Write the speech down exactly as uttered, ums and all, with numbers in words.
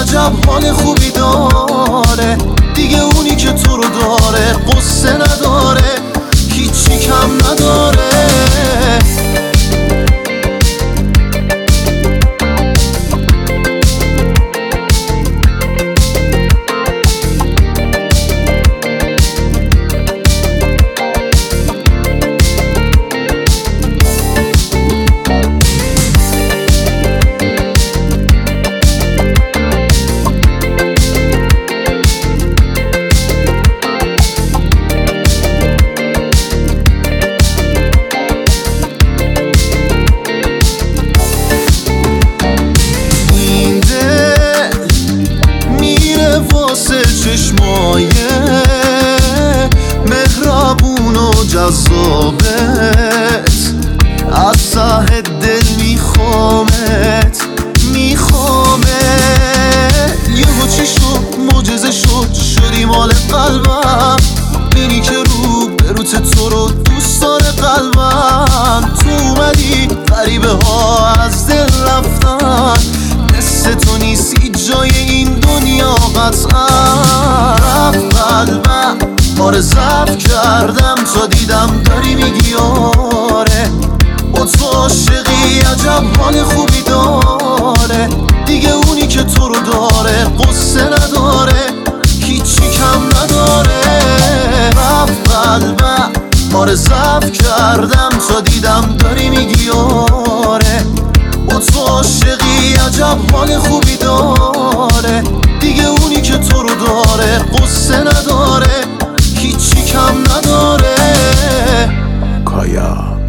عجب حال خوبی داره، دیگه اونی که تو رو داره قصه نداره، هیچی کم نداره. چشمای مهربون و جذابت، از ته دل میخوامت میخوامت. یهو چی شد معجزه شد شدی مال قلبم، اینی که رو بروت تو رو دوست داره قلبم. تو اومدی غریبه ها از دل رفتن، مثل تو نیست هیچ جای این دنیا قطعا. رفت قلبم بار ضعف کردم تا دیدم داری میگی آره، با تو عاشقی عجب حال خوبی داره، دیگه اونی که تو رو داره قصه نداره، هیچی کم نداره. رفت قلبم بار ضعف کردم تا دیدم داری میگی آره، با تو عاشقی عجب حال خوبی داره، دیگه اونی که تو رو داره قصه نداره، هیچی کم نداره. کایا